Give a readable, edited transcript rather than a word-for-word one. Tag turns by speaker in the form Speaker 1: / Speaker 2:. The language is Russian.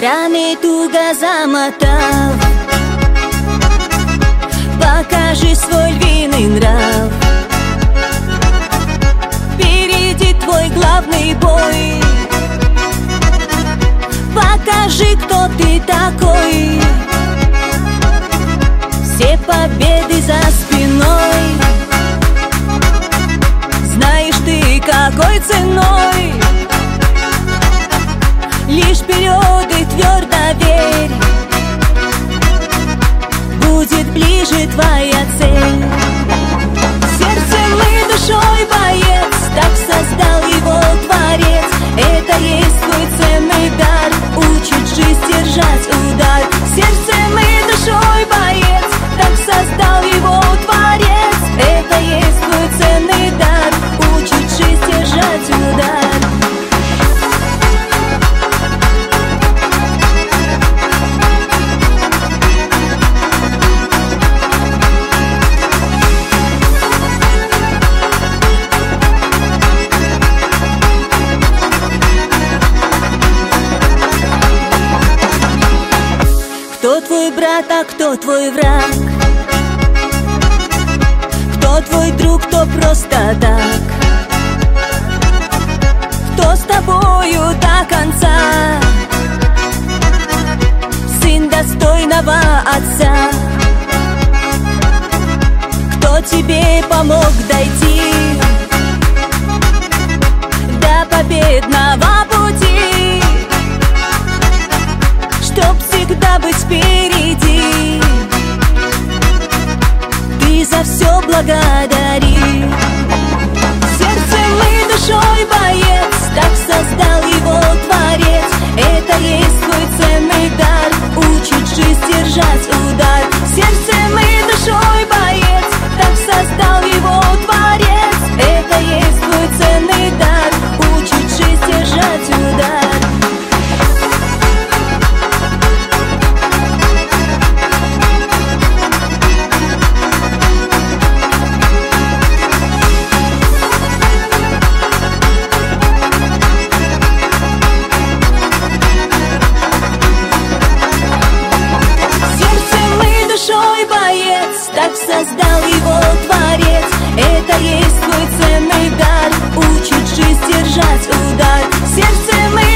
Speaker 1: Раны туго замотав, покажи свой львиный нрав. Впереди твой главный бой, покажи, кто ты такой. Все победы за спиной, знаешь ты, какой ценой. Лишь вперед и твердо верь, будет ближе твоя цель. Сердцем и душой боец, так создал его Творец. Это есть твой ценный дар, учит жизнь держать удар. Сердцем и душой боец, так создал его Творец. Это есть твой ценный дар, учит жизнь держать удар. Кто твой брат, а кто твой враг? Кто твой друг, кто просто так? Кто с тобою до конца? Сын достойного отца. Кто тебе помог дойти до победного пути, чтоб всегда быть впереди? Ты за все благодари. Сердцем и душой боец, так создал его Творец. Это есть твой ценный дар, учит жизнь держать удар. Сердцем и душой боец, так создал его Творец. Это есть твой ценный дар, учит жизнь держать удар. Так создал его Творец. Это есть твой ценный дар, учит жизнь держать удар. Сердцем и